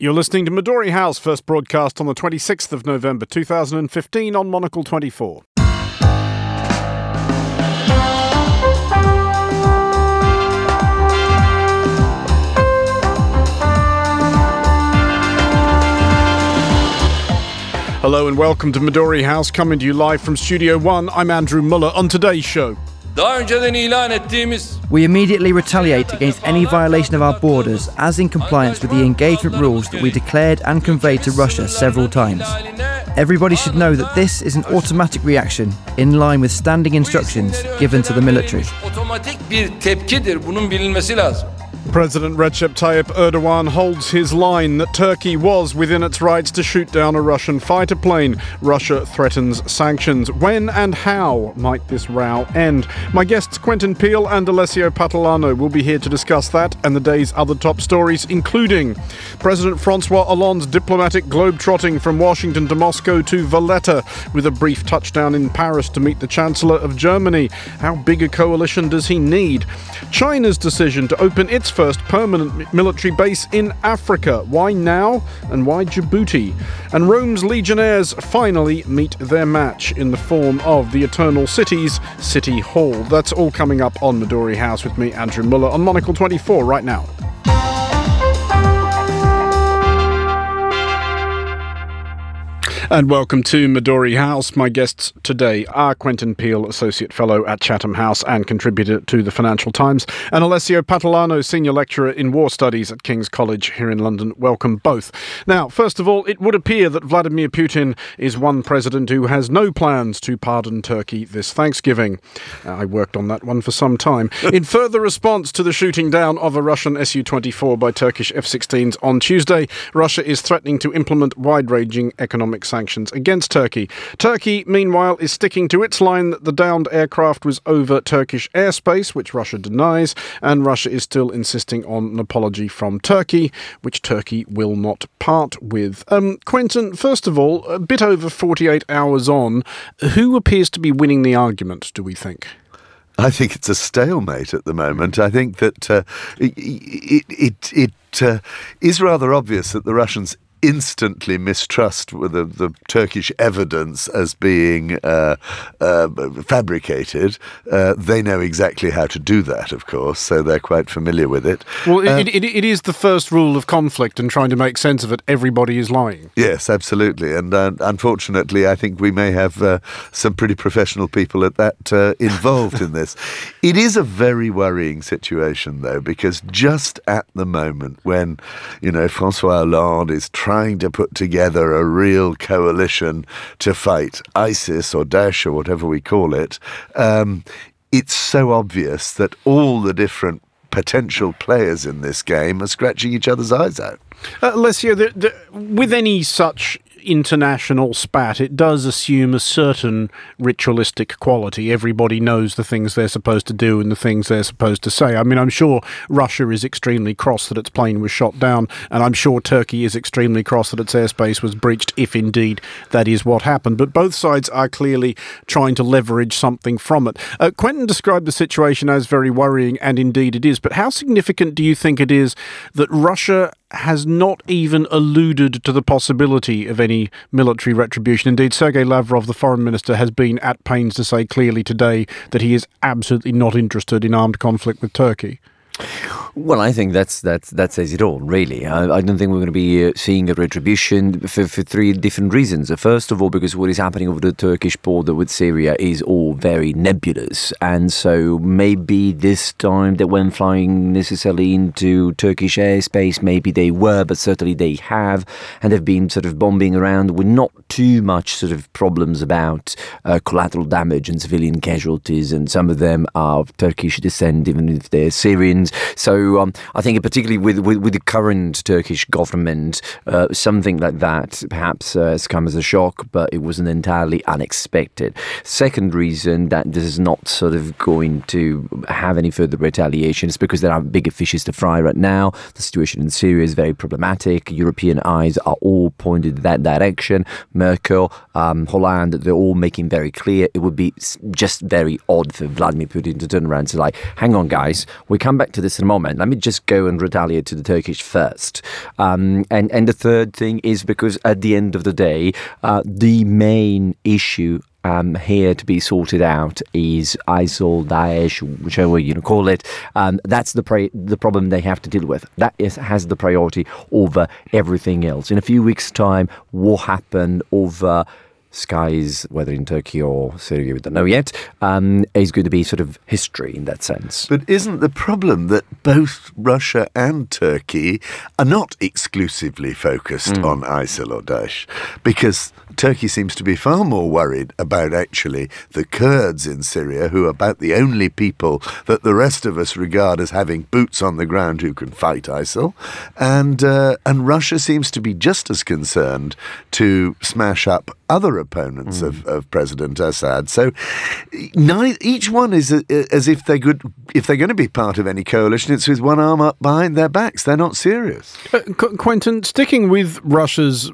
You're listening to Midori House, first broadcast on the 26th of November 2015 on Monocle 24. Hello and welcome to Midori House, coming to you live from Studio One. I'm Andrew Muller. On today's show, we immediately retaliate against any violation of our borders, as in compliance with the engagement rules that we declared and conveyed to Russia several times. Everybody should know that this is an automatic reaction in line with standing instructions given to the military. President Recep Tayyip Erdogan holds his line that Turkey was within its rights to shoot down a Russian fighter plane. Russia threatens sanctions. When and how might this row end? My guests Quentin Peel and Alessio Patalano will be here to discuss that and the day's other top stories, including President Francois Hollande's diplomatic globe-trotting from Washington to Moscow to Valletta, with a brief touchdown in Paris to meet the Chancellor of Germany. How big a coalition does he need? China's decision to open its first permanent military base in Africa. Why now and why Djibouti? And Rome's legionnaires finally meet their match in the form of the Eternal City's City Hall. That's all coming up on Midori House with me, Andrew Muller, on Monocle 24 right now. And welcome to Midori House. My guests today are Quentin Peel, Associate Fellow at Chatham House and contributor to the Financial Times, and Alessio Patalano, Senior Lecturer in War Studies at King's College here in London. Welcome both. Now, first of all, it would appear that Vladimir Putin is one president who has no plans to pardon Turkey this Thanksgiving. I worked on that one for some time. In further response to the shooting down of a Russian Su-24 by Turkish F-16s on Tuesday, Russia is threatening to implement wide-ranging economic sanctions against Turkey. Turkey, meanwhile, is sticking to its line that the downed aircraft was over Turkish airspace, which Russia denies, and Russia is still insisting on an apology from Turkey, which Turkey will not part with. Quentin, first of all, a bit over 48 hours on, who appears to be winning the argument, do we think? I think it's a stalemate at the moment. I think that it is rather obvious that the Russians instantly mistrust the Turkish evidence as being fabricated. They know exactly how to do that, of course, so they're quite familiar with it. Well, it is the first rule of conflict, and trying to make sense of it, everybody is lying. Yes, absolutely. And unfortunately, I think we may have some pretty professional people at that involved in this. It is a very worrying situation, though, because just at the moment when, Francois Hollande is trying to put together a real coalition to fight ISIS or Daesh or whatever we call it, it's so obvious that all the different potential players in this game are scratching each other's eyes out. Alessio, with any such international spat, it does assume a certain ritualistic quality. Everybody knows the things they're supposed to do and the things they're supposed to say. I mean, I'm sure Russia is extremely cross that its plane was shot down, and I'm sure Turkey is extremely cross that its airspace was breached, if indeed that is what happened. But both sides are clearly trying to leverage something from it. Quentin described the situation as very worrying, and indeed it is. But how significant do you think it is that Russia has not even alluded to the possibility of any military retribution? Indeed, Sergei Lavrov, the foreign minister, has been at pains to say clearly today that he is absolutely not interested in armed conflict with Turkey. Well, I think that says it all, really. I don't think we're going to be seeing a retribution for three different reasons. First of all, because what is happening over the Turkish border with Syria is all very nebulous. And so maybe this time they weren't flying necessarily into Turkish airspace. Maybe they were, but certainly they have. And they've been sort of bombing around with not too much sort of problems about collateral damage and civilian casualties. And some of them are of Turkish descent, even if they're Syrians. So I think particularly with the current Turkish government, something like that perhaps has come as a shock, but it wasn't entirely unexpected. Second reason that this is not sort of going to have any further retaliation is because there are bigger fishes to fry right now. The situation in Syria is very problematic. European eyes are all pointed in that direction. Merkel, Hollande, they're all making very clear it would be just very odd for Vladimir Putin to turn around and say, like, hang on, guys, we come back to this in a moment. fine, let me just go and retaliate to the Turkish first. And the third thing is because at the end of the day, the main issue here to be sorted out is ISIL, Daesh, whichever you call it. That's the problem they have to deal with. That has the priority over everything else. In a few weeks' time, what happened over skies, whether in Turkey or Syria, we don't know yet, is going to be sort of history in that sense. But isn't the problem that both Russia and Turkey are not exclusively focused on ISIL or Daesh? Because Turkey seems to be far more worried about actually the Kurds in Syria, who are about the only people that the rest of us regard as having boots on the ground who can fight ISIL. And Russia seems to be just as concerned to smash up other opponents of President Assad. So each one is as if they're going to be part of any coalition, it's with one arm up behind their backs. They're not serious. Quentin, sticking with Russia's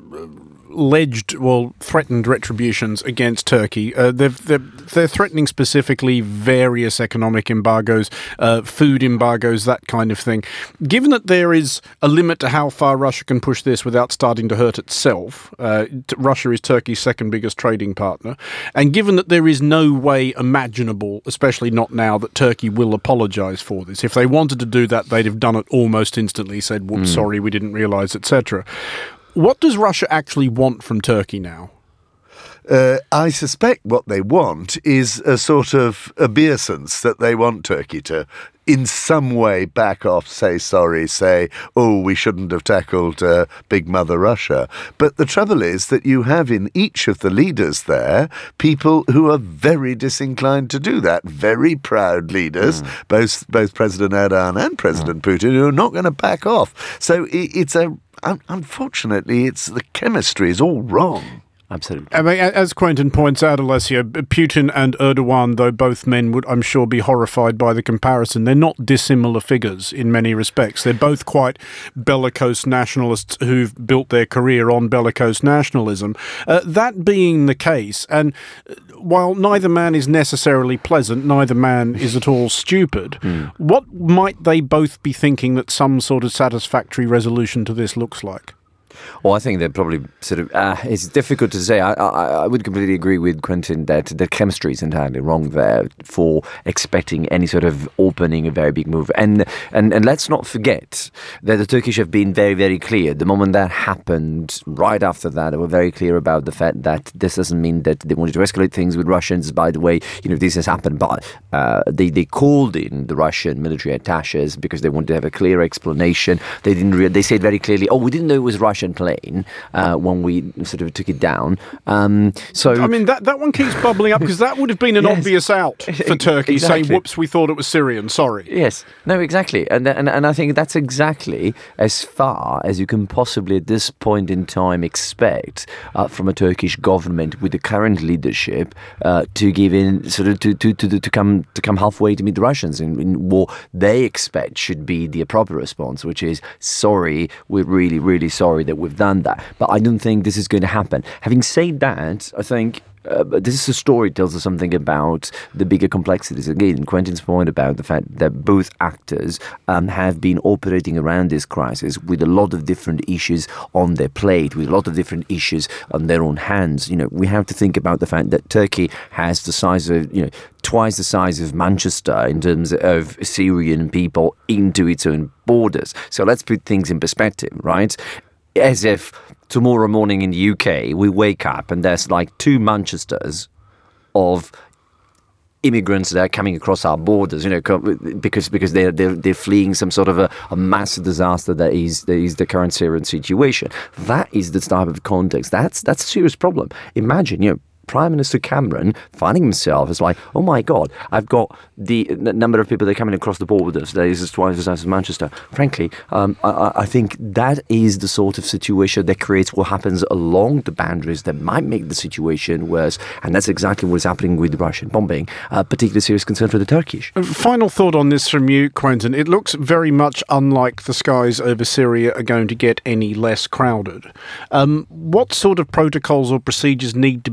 threatened retributions against Turkey. They're threatening specifically various economic embargoes, food embargoes, that kind of thing. Given that there is a limit to how far Russia can push this without starting to hurt itself, Russia is Turkey's second biggest trading partner, and given that there is no way imaginable, especially not now, that Turkey will apologise for this. If they wanted to do that, they'd have done it almost instantly, said, whoops, sorry, we didn't realise, etc. What does Russia actually want from Turkey now? I suspect what they want is a sort of obeisance, that they want Turkey to in some way back off, say sorry, say, oh, we shouldn't have tackled Big Mother Russia. But the trouble is that you have in each of the leaders there people who are very disinclined to do that, very proud leaders, both President Erdogan and President Putin, who are not going to back off. So unfortunately, the chemistry is all wrong. Absolutely. I mean, as Quentin points out, Alessio, Putin and Erdogan, though both men would, I'm sure, be horrified by the comparison, they're not dissimilar figures in many respects. They're both quite bellicose nationalists who've built their career on bellicose nationalism. That being the case, and while neither man is necessarily pleasant, neither man is at all stupid, what might they both be thinking that some sort of satisfactory resolution to this looks like? Well, I think they're probably sort of, it's difficult to say. I would completely agree with Quentin that the chemistry is entirely wrong there for expecting any sort of opening, a very big move. And let's not forget that the Turkish have been very, very clear. The moment that happened, right after that, they were very clear about the fact that this doesn't mean that they wanted to escalate things with Russians. By the way, this has happened, but they called in the Russian military attaches because they wanted to have a clear explanation. They said very clearly, oh, we didn't know it was Russian plane when we sort of took it down. So I mean, that one keeps bubbling up because that would have been an obvious out for Turkey, saying, whoops, we thought it was Syrian, sorry. Yes. No, exactly. And I think that's exactly as far as you can possibly at this point in time expect from a Turkish government with the current leadership to give in, sort of to come halfway to meet the Russians in what they expect should be the appropriate response, which is, sorry, we're really, really sorry that we've done that. But I don't think this is going to happen. Having said that, I think this is a story, tells us something about the bigger complexities. Again, Quentin's point about the fact that both actors have been operating around this crisis with a lot of different issues on their plate, with a lot of different issues on their own hands. We have to think about the fact that Turkey has the size of, twice the size of Manchester in terms of Syrian people into its own borders. So let's put things in perspective, right? As if tomorrow morning in the UK, we wake up and there's like 2 Manchesters of immigrants that are coming across our borders, because they're fleeing some sort of a massive disaster that is the current Syrian situation. That is the type of context. That's a serious problem. Imagine, Prime Minister Cameron finding himself as like, oh my God, I've got the number of people that are coming across the borders that is twice the size of Manchester. Frankly, I think that is the sort of situation that creates what happens along the boundaries that might make the situation worse. And that's exactly what is happening with the Russian bombing, particularly serious concern for the Turkish. Final thought on this from you, Quentin. It looks very much unlike the skies over Syria are going to get any less crowded. What sort of protocols or procedures need to be in place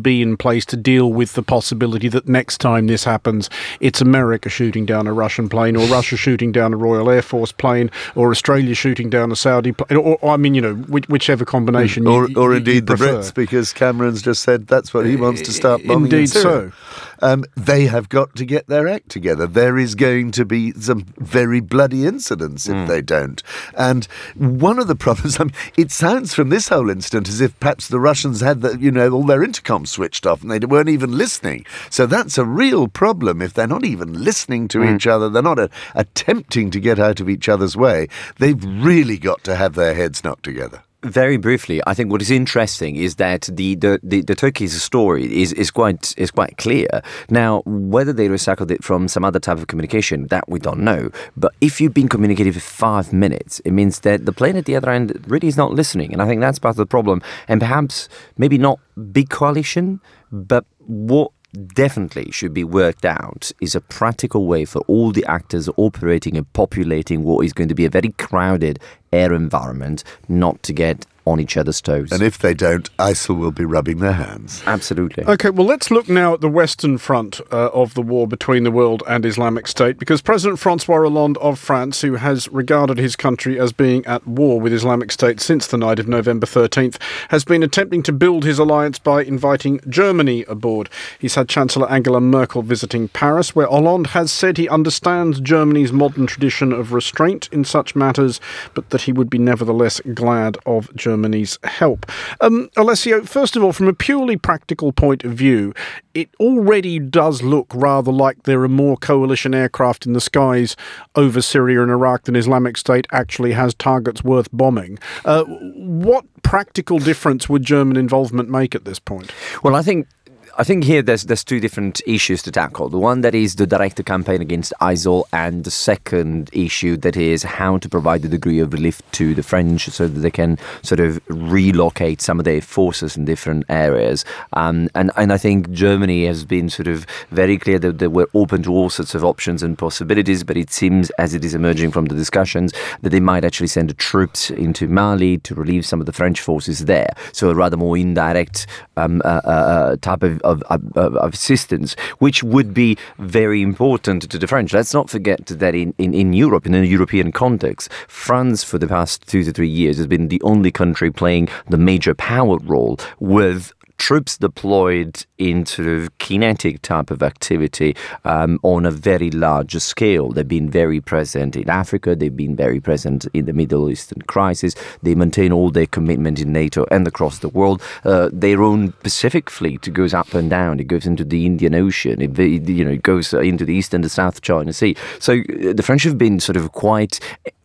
place to deal with the possibility that next time this happens, it's America shooting down a Russian plane, or Russia shooting down a Royal Air Force plane, or Australia shooting down a Saudi plane, or I mean, whichever combination or indeed the prefer. Brits, because Cameron's just said that's what he wants to start bombing. Indeed in Syria. so. They have got to get their act together. There is going to be some very bloody incidents if they don't. And one of the problems, it sounds from this whole incident as if perhaps the Russians had all their intercoms switched off and they weren't even listening. So that's a real problem if they're not even listening to each other. They're not attempting to get out of each other's way. They've really got to have their heads knocked together. Very briefly, I think what is interesting is that the Turkey's story is quite clear. Now, whether they recycled it from some other type of communication, that we don't know. But if you've been communicating for 5 minutes, it means that the plane at the other end really is not listening. And I think that's part of the problem. And perhaps maybe not big coalition, but what definitely should be worked out is a practical way for all the actors operating and populating what is going to be a very crowded air environment not to get on each other's toes. And if they don't, ISIL will be rubbing their hands. Absolutely. Okay, well, let's look now at the Western front of the war between the world and Islamic State, because President Francois Hollande of France, who has regarded his country as being at war with Islamic State since the night of November 13th, has been attempting to build his alliance by inviting Germany aboard. He's had Chancellor Angela Merkel visiting Paris, where Hollande has said he understands Germany's modern tradition of restraint in such matters, but that he would be nevertheless glad of Germany's help. Alessio, first of all, from a purely practical point of view, it already does look rather like there are more coalition aircraft in the skies over Syria and Iraq than Islamic State actually has targets worth bombing. What practical difference would German involvement make at this point? Well, I think here there's two different issues to tackle. The one that is the direct campaign against ISIL, and the second issue that is how to provide a degree of relief to the French so that they can sort of relocate some of their forces in different areas. And I think Germany has been sort of very clear that they were open to all sorts of options and possibilities, but it seems, as it is emerging from the discussions, that they might actually send troops into Mali to relieve some of the French forces there. So a rather more indirect type of assistance, which would be very important to the French. Let's not forget that in Europe, in a European context, France for the past 2 to 3 years has been the only country playing the major power role with troops deployed into kinetic type of activity on a very large scale. They've been very present in Africa. They've been very present in the Middle Eastern crisis. They maintain all their commitment in NATO and across the world. Their own Pacific fleet goes up and down. It goes into the Indian Ocean. It goes into the East and the South China Sea. So the French have been sort of quite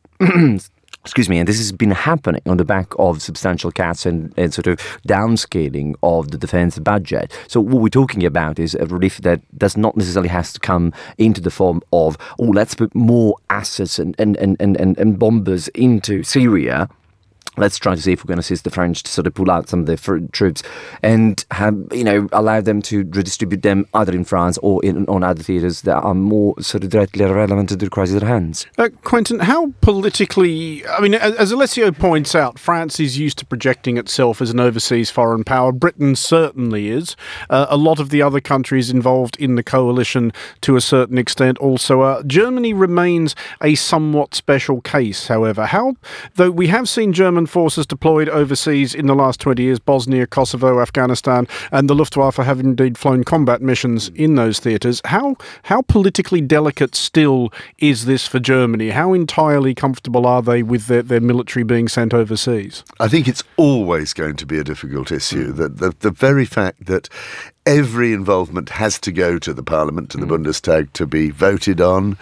excuse me, and this has been happening on the back of substantial cuts and sort of downscaling of the defense budget. So what we're talking about is a relief that does not necessarily have to come into the form of, let's put more assets and bombers into Syria. Let's try to see if we're going to assist the French to sort of pull out some of their troops and allow them to redistribute them either in France or on other theatres that are more sort of directly relevant to the crisis at hand. Quentin, how politically, as Alessio points out, France is used to projecting itself as an overseas foreign power. Britain certainly is. A lot of the other countries involved in the coalition to a certain extent also are. Germany remains a somewhat special case, however. Though we have seen German forces deployed overseas in the last 20 years, Bosnia, Kosovo, Afghanistan, and the Luftwaffe have indeed flown combat missions in those theatres. How politically delicate still is this for Germany? How entirely comfortable are they with their military being sent overseas? I think it's always going to be a difficult issue. The very fact that every involvement has to go to the Parliament, to the Bundestag, to be voted on.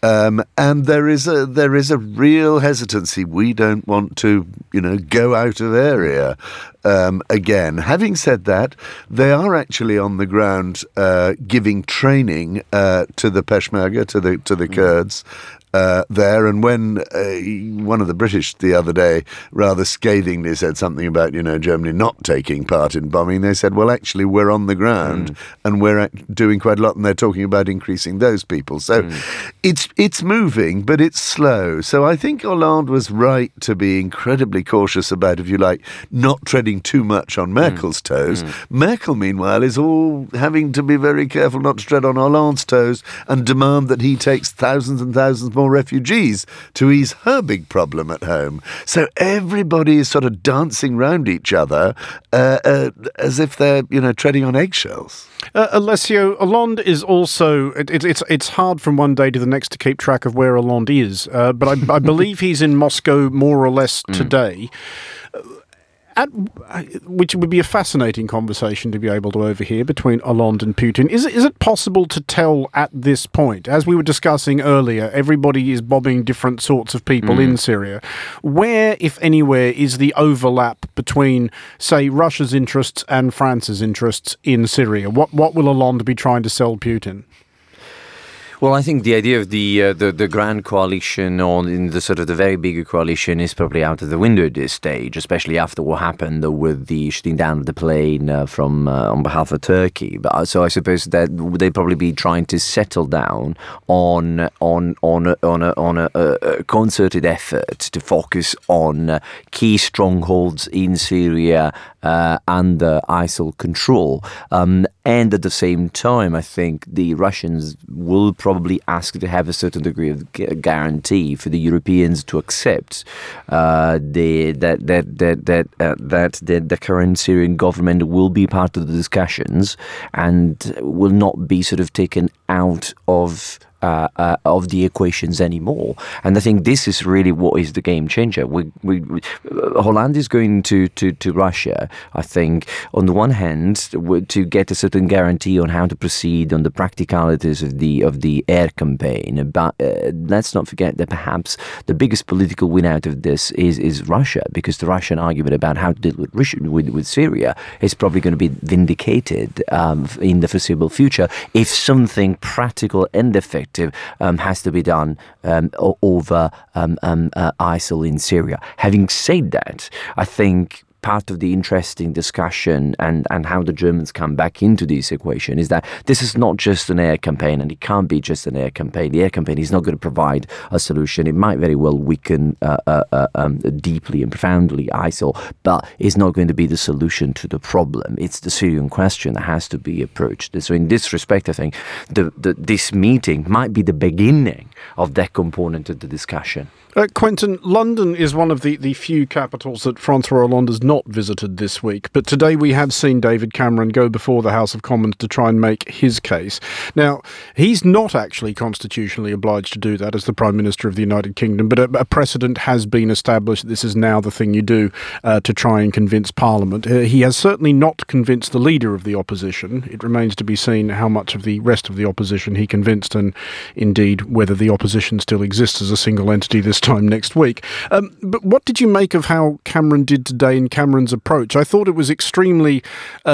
And there is a real hesitancy. We don't want to, go out of area again. Having said that, they are actually on the ground giving training to the Peshmerga, to the Kurds. There, and when one of the British the other day rather scathingly said something about Germany not taking part in bombing, they said, well, actually we're on the ground and we're doing quite a lot, and they're talking about increasing those people. So It's moving, but it's slow. So I think Hollande was right to be incredibly cautious about, if you like, not treading too much on Merkel's toes. Merkel, meanwhile, is all having to be very careful not to tread on Hollande's toes and demand that he takes thousands and thousands more refugees to ease her big problem at home. So everybody is sort of dancing round each other as if they're, treading on eggshells. Alessio, Hollande is also... It's hard from one day to the next to keep track of where Hollande is, but I believe he's in Moscow more or less today. Which would be a fascinating conversation to be able to overhear between Hollande and Putin. Is it possible to tell at this point, as we were discussing earlier, everybody is bombing different sorts of people in Syria, where, if anywhere, is the overlap between, say, Russia's interests and France's interests in Syria? What will Hollande be trying to sell Putin? Well, I think the idea of the grand coalition, or in the sort of the very bigger coalition, is probably out of the window at this stage, especially after what happened with the shooting down of the plane from on behalf of Turkey. But so I suppose that they'd probably be trying to settle down on a concerted effort to focus on key strongholds in Syria under ISIL control. And at the same time, I think the Russians will probably ask to have a certain degree of guarantee for the Europeans to accept that the current Syrian government will be part of the discussions and will not be sort of taken out of the equations anymore. And I think this is really what is the game changer. Hollande is going to Russia, I think, on the one hand, to get a certain guarantee on how to proceed on the practicalities of the air campaign. But let's not forget that perhaps the biggest political win out of this is Russia, because the Russian argument about how to deal with Syria is probably going to be vindicated in the foreseeable future if something practical and effective has to be done over ISIL in Syria. Having said that, I think part of the interesting discussion and how the Germans come back into this equation is that this is not just an air campaign, and it can't be just an air campaign. The air campaign is not going to provide a solution. It might very well weaken deeply and profoundly ISIL, but it's not going to be the solution to the problem. It's the Syrian question that has to be approached. So in this respect, I think this meeting might be the beginning of that component of the discussion. Quentin, London is one of the few capitals that Francois Hollande has not visited this week, but today we have seen David Cameron go before the House of Commons to try and make his case. Now, he's not actually constitutionally obliged to do that as the Prime Minister of the United Kingdom, but a precedent has been established. This is now the thing you do to try and convince Parliament. He has certainly not convinced the leader of the opposition. It remains to be seen how much of the rest of the opposition he convinced, and indeed whether the opposition still exists as a single entity this time next week. But what did you make of how Cameron did today in Cameron's approach? I thought it was extremely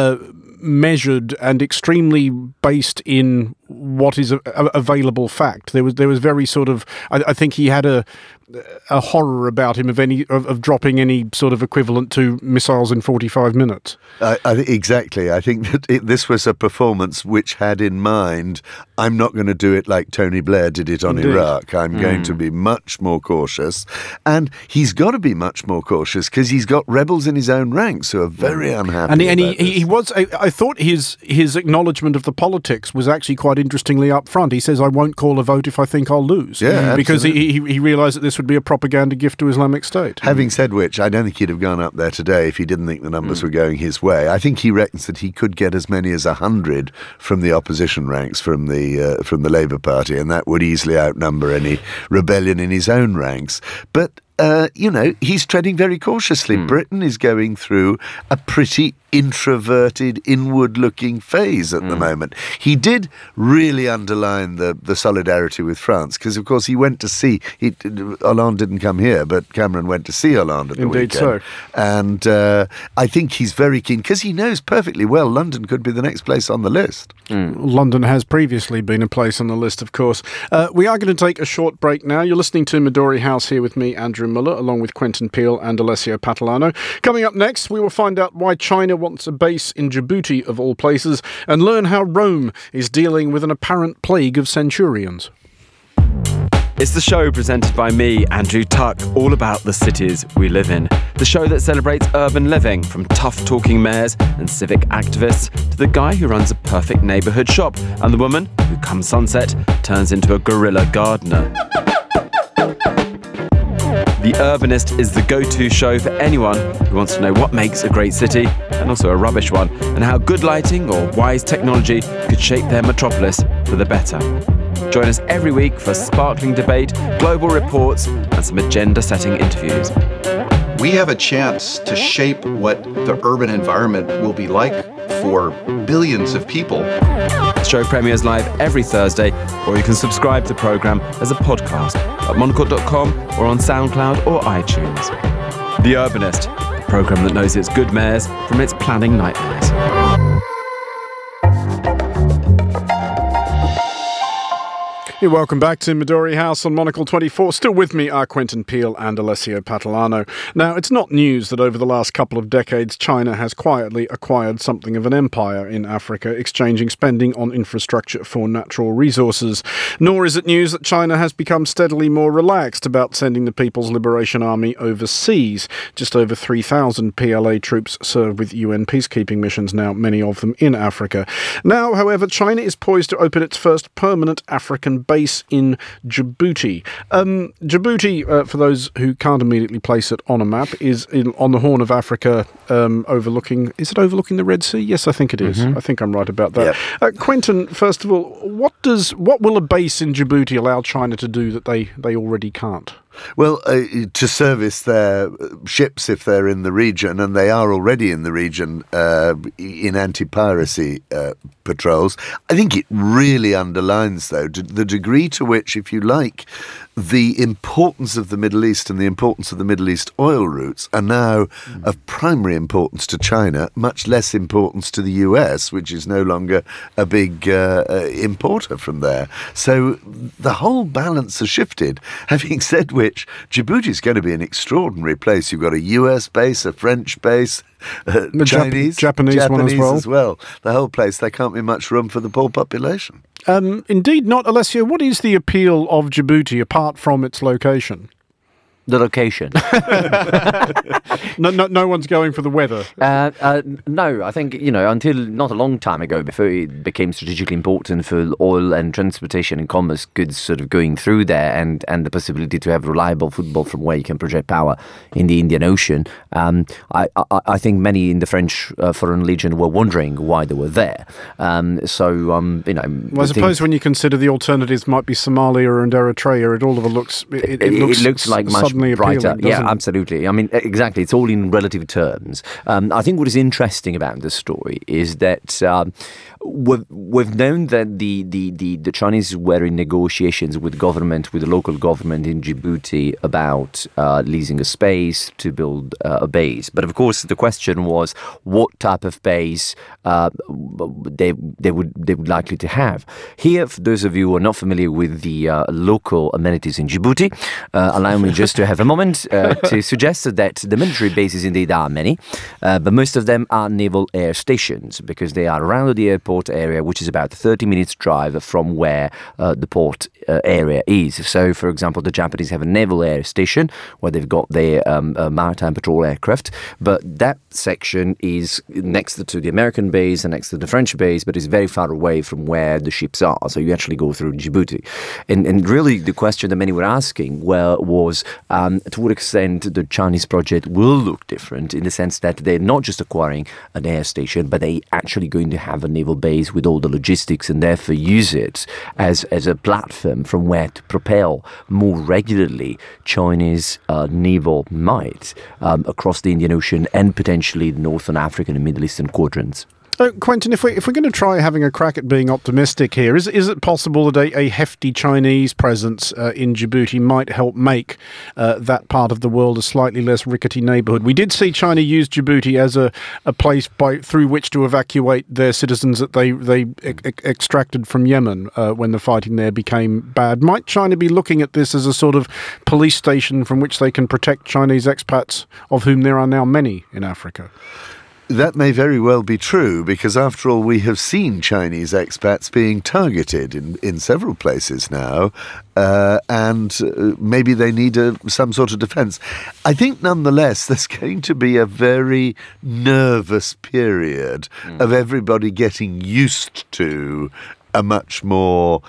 measured and extremely based in what is available fact. There was very sort of, I think he had a horror about him of dropping any sort of equivalent to missiles in 45 minutes. Exactly. I think that this was a performance which had in mind, I'm not going to do it like Tony Blair did it on Iraq. I'm going to be much more cautious. And he's got to be much more cautious because he's got rebels in his own ranks who are very unhappy. And he was, I thought his acknowledgement of the politics was actually quite interestingly upfront. He says, I won't call a vote if I think I'll lose. Yeah, because he realised that this would be a propaganda gift to Islamic State. Having said which, I don't think he'd have gone up there today if he didn't think the numbers were going his way. I think he reckons that he could get as many as 100 from the opposition ranks from the Labour Party, and that would easily outnumber any rebellion in his own ranks. But he's treading very cautiously. Britain is going through a pretty introverted, inward-looking phase at the moment. He did really underline the solidarity with France, because, of course, he went to see... Hollande didn't come here, but Cameron went to see Hollande at the weekend. Indeed so. And I think he's very keen, because he knows perfectly well London could be the next place on the list. London has previously been a place on the list, of course. We are going to take a short break now. You're listening to Midori House here with me, Andrew Muller, along with Quentin Peel and Alessio Patalano. Coming up next, we will find out why China wants a base in Djibouti, of all places, and learn how Rome is dealing with an apparent plague of centurions. It's the show presented by me, Andrew Tuck, all about the cities we live in. The show that celebrates urban living, from tough-talking mayors and civic activists to the guy who runs a perfect neighbourhood shop and the woman who, come sunset, turns into a guerrilla gardener. The Urbanist is the go-to show for anyone who wants to know what makes a great city, and also a rubbish one, and how good lighting or wise technology could shape their metropolis for the better. Join us every week for sparkling debate, global reports, and some agenda-setting interviews. We have a chance to shape what the urban environment will be like for billions of people. The show premieres live every Thursday, or you can subscribe to the programme as a podcast at monocle.com or on SoundCloud or iTunes. The Urbanist, the programme that knows its good mayors from its planning nightmares. You're welcome back to Midori House on Monocle 24. Still with me are Quentin Peel and Alessio Patalano. Now, it's not news that over the last couple of decades, China has quietly acquired something of an empire in Africa, exchanging spending on infrastructure for natural resources. Nor is it news that China has become steadily more relaxed about sending the People's Liberation Army overseas. Just over 3,000 PLA troops serve with UN peacekeeping missions now, many of them in Africa. Now, however, China is poised to open its first permanent African base in Djibouti. Djibouti, for those who can't immediately place it on a map, is on the Horn of Africa, overlooking the Red Sea? Yes, I think it is. I think I'm right about that. Yep. Quentin, first of all, what will a base in Djibouti allow China to do that they already can't? Well, to service their ships if they're in the region, and they are already in the region in anti-piracy patrols. I think it really underlines, though, the degree to which, if you like, the importance of the Middle East and the importance of the Middle East oil routes are now of primary importance to China, much less importance to the US, which is no longer a big importer from there. So the whole balance has shifted. Having said which, Djibouti is going to be an extraordinary place. You've got a US base, a French base, Japanese one as well. The whole place, there can't be much room for the poor population. Indeed not, Alessio. What is the appeal of Djibouti apart from its location? The location. No one's going for the weather. No, I think, until not a long time ago, before it became strategically important for oil and transportation and commerce goods sort of going through there, and the possibility to have reliable football from where you can project power in the Indian Ocean, I think many in the French Foreign Legion were wondering why they were there. Well, I suppose when you consider the alternatives might be Somalia and Eritrea, it all of it looks... It looks like much brighter. Yeah, absolutely. I mean, exactly. It's all in relative terms. I think what is interesting about this story is that we've known that the Chinese were in negotiations with the local government in Djibouti about leasing a space to build a base. But of course, the question was what type of base they would likely to have. Here, for those of you who are not familiar with the local amenities in Djibouti, allow me just to have a moment to suggest that the military bases indeed are many, but most of them are naval air stations because they are around the airport area, which is about 30 minutes drive from where the port area is. So, for example, the Japanese have a naval air station where they've got their maritime patrol aircraft, but that section is next to the American base and next to the French base, but is very far away from where the ships are. So you actually go through Djibouti. And really the question that many were asking was to what extent the Chinese project will look different, in the sense that they're not just acquiring an air station, but they actually going to have a naval base with all the logistics, and therefore use it as a platform from where to propel more regularly Chinese naval might across the Indian Ocean and potentially the Northern African and Middle Eastern quadrants. Quentin, if we're going to try having a crack at being optimistic here, is it possible that a hefty Chinese presence in Djibouti might help make that part of the world a slightly less rickety neighbourhood? We did see China use Djibouti as a place through which to evacuate their citizens that they extracted from Yemen when the fighting there became bad. Might China be looking at this as a sort of police station from which they can protect Chinese expats, of whom there are now many in Africa? That may very well be true, because after all, we have seen Chinese expats being targeted in several places now, and maybe they need some sort of defence. I think nonetheless there's going to be a very nervous period of everybody getting used to a much more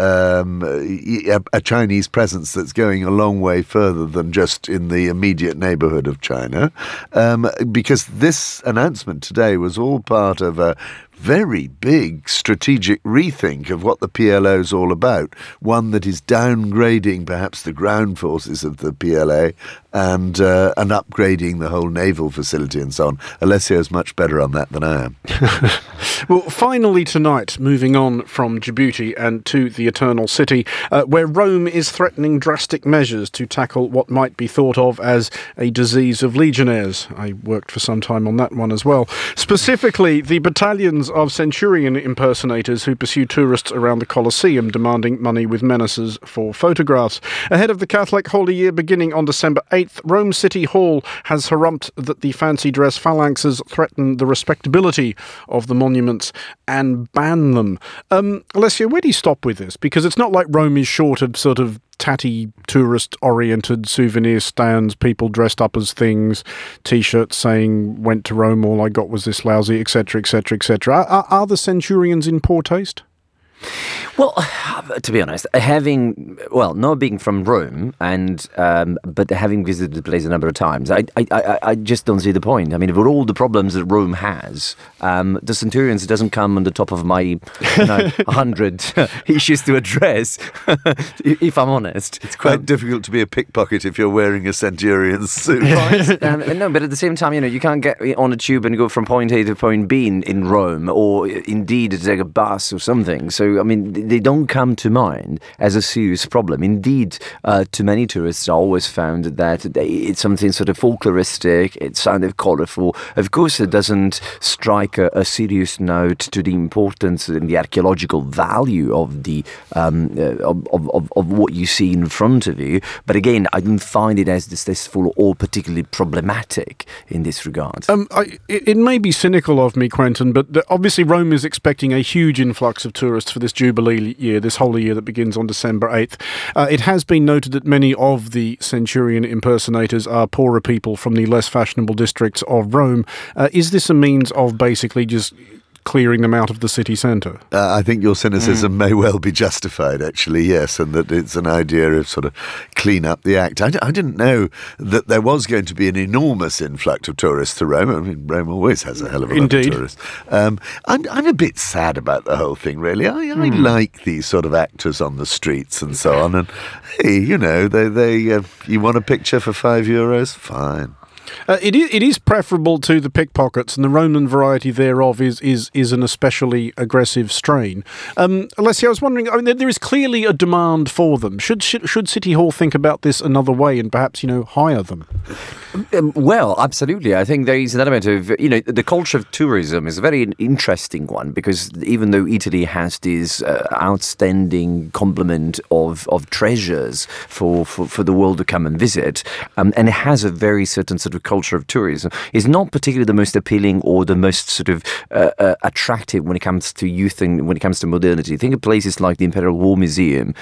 a Chinese presence that's going a long way further than just in the immediate neighbourhood of China, because this announcement today was all part of a very big strategic rethink of what the PLO is all about, one that is downgrading perhaps the ground forces of the PLA and upgrading the whole naval facility and so on. Alessio is much better on that than I am. Well, finally tonight, moving on from Djibouti and to the Eternal City, where Rome is threatening drastic measures to tackle what might be thought of as a disease of legionnaires. I worked for some time on that one as well. Specifically, the battalions of centurion impersonators who pursue tourists around the Colosseum, demanding money with menaces for photographs. Ahead of the Catholic Holy Year beginning on December 8th, Rome City Hall has harumphed that the fancy dress phalanxes threaten the respectability of the monuments and ban them. Alessio, where do you stop with this? Because it's not like Rome is short of sort of tatty, tourist-oriented souvenir stands, people dressed up as things, T-shirts saying, went to Rome, all I got was this lousy, etc., etc., etc. Are the centurions in poor taste? Well, to be honest, not being from Rome, but having visited the place a number of times, I just don't see the point. I mean, with all the problems that Rome has, the Centurions doesn't come on the top of my 100 issues to address, if I'm honest. It's quite difficult to be a pickpocket if you're wearing a Centurion's suit. No, but at the same time, you can't get on a tube and go from point A to point B in Rome, or indeed to take a bus or something. So, I mean, they don't come to mind as a serious problem. Indeed, to many tourists, I always found that it's something sort of folkloristic, it's kind of colourful. Of course, it doesn't strike a serious note to the importance and the archaeological value of the of what you see in front of you. But again, I don't find it as distasteful or particularly problematic in this regard. It may be cynical of me, Quentin, but obviously Rome is expecting a huge influx of tourists for this Jubilee year, this holy year that begins on December 8th. It has been noted that many of the centurion impersonators are poorer people from the less fashionable districts of Rome. Is this a means of basically just clearing them out of the city centre? I think your cynicism may well be justified, actually, yes, and that it's an idea of sort of clean up the act. I didn't know that there was going to be an enormous influx of tourists to Rome. I mean, Rome always has a hell of a lot of tourists. I'm a bit sad about the whole thing, really. I like these sort of actors on the streets and so on, and hey, they you want a picture for €5? Fine. It is preferable to the pickpockets, and the Roman variety thereof is an especially aggressive strain. Alessio, I was wondering, I mean, there is clearly a demand for them. Should City Hall think about this another way and perhaps, hire them? Well, absolutely. I think there is an element of, the culture of tourism is a very interesting one, because even though Italy has this outstanding complement of treasures for the world to come and visit, and it has a very certain sort of culture of tourism, is not particularly the most appealing or the most sort of attractive when it comes to youth and when it comes to modernity. Think of places like the Imperial War Museum.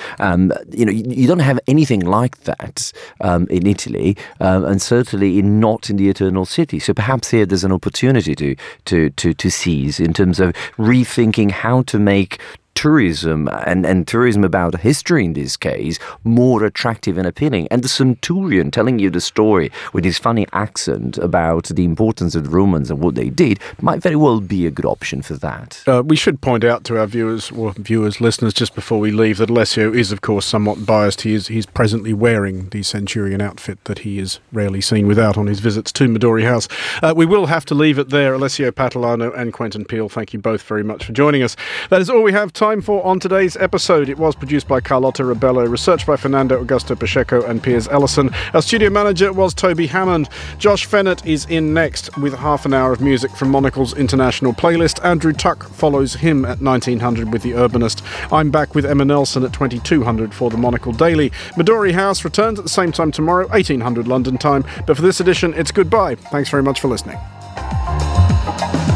You don't have anything like that in Italy, and certainly not in the Eternal City. So perhaps here there's an opportunity to seize in terms of rethinking how to make tourism and tourism about history in this case more attractive and appealing. And the Centurion telling you the story with his funny accent about the importance of the Romans and what they did might very well be a good option for that. We should point out to our listeners, just before we leave, that Alessio is, of course, somewhat biased. He's presently wearing the Centurion outfit that he is rarely seen without on his visits to Midori House. We will have to leave it there. Alessio Patalano and Quentin Peel, thank you both very much for joining us. That is all we have time for on today's episode. It was produced by Carlotta Rebello, researched by Fernando Augusto Pacheco and Piers Ellison. Our studio manager was Toby Hammond. Josh Fennett is in next with half an hour of music from Monocle's international playlist. Andrew Tuck follows him at 1900 with The Urbanist. I'm back with Emma Nelson at 2200 for the Monocle Daily. Midori House returns at the same time tomorrow, 1800 London time. But for this edition, it's goodbye. Thanks very much for listening. Bye.